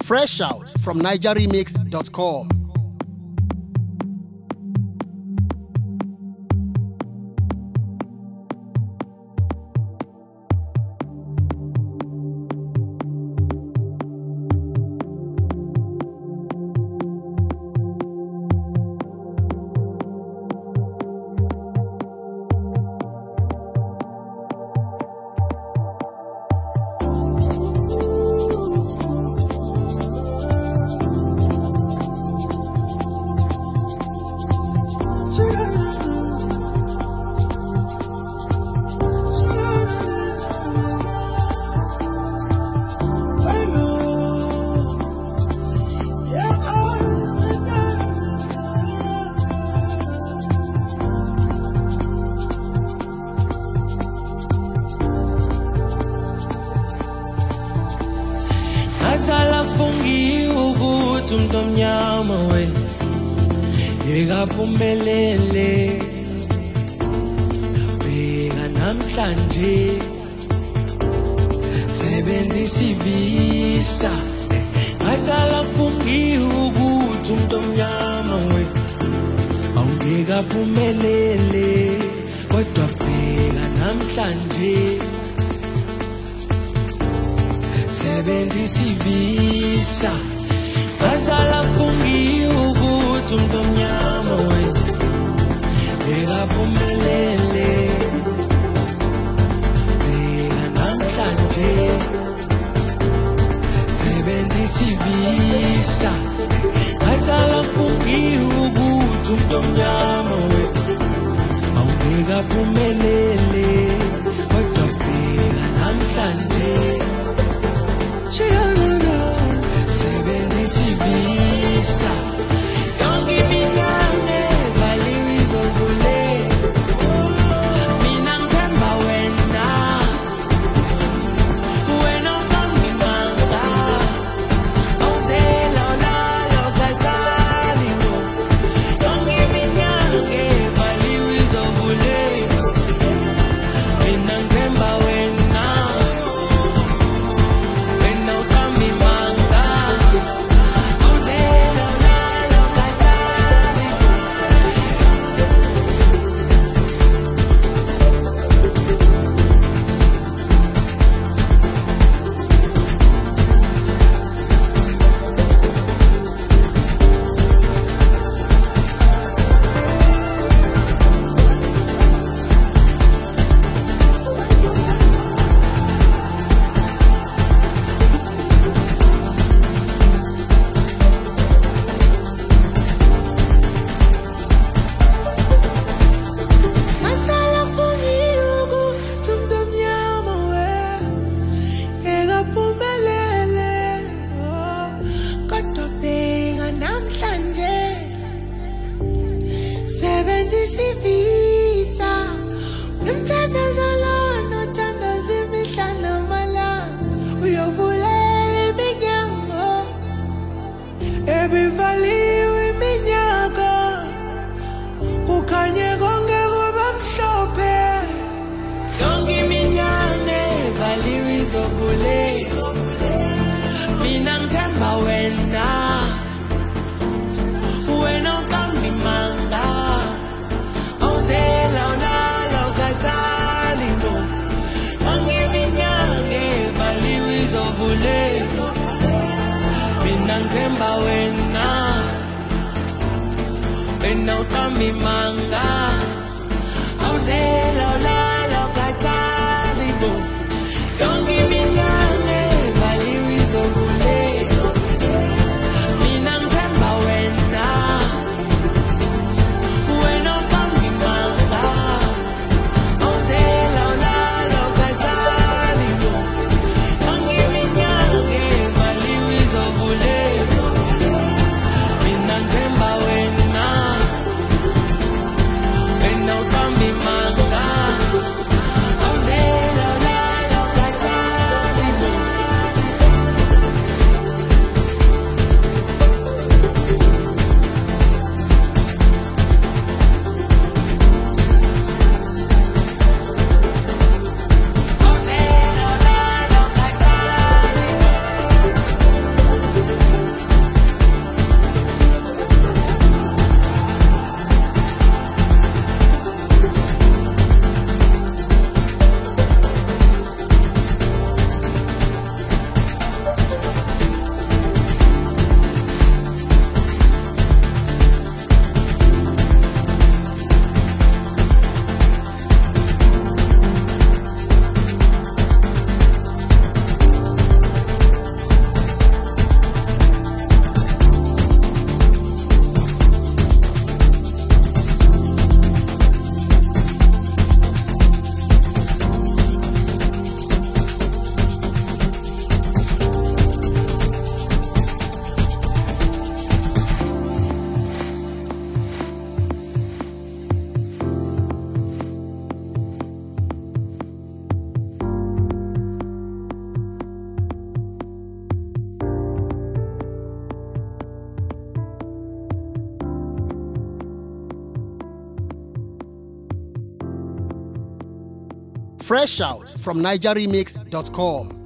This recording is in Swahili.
Fresh out from nigeremix.com. Phumelele bheka namhlanje sebenzisa ivisa asala fungi ukuthi umuntu omnyama we awungeka phumelele kodwa bheka namhlanje sebenzisa ivisa asala fungi ukuthi umuntu omnyama we bheka phumelele bheka namhlanje sebenzisa ivisa asala fungi ukuthi umuntu omnyama we awubheka phumelele kodwa bheka namhlanje sebenzisa ivisa. Don't give me none, Valerie Zobule. Mina ngithemba wena, wena ungangimanga. Awuzela unalo kancane ngo. Don't give me none, Valerie Zobule. Mina ngithemba wena, wena ungangimanga. Mina ngithemba wena, wena ungangimanga. Awuzela unalo kancane ngo. Angibinyange Valerie Zobule. Mina ngithemba wena, wena ungangimanga. Awuzela unalo kancane ngo. Don't give me none, Valerie Zobule. Mina ngithemba wena, wena ungangimanga. Awuzela unalo kancane ngo. Don't give me none, Valerie Zobule. Mina ngithemba wena, wena ungangimanga. Fresh out from NigerRemix.com.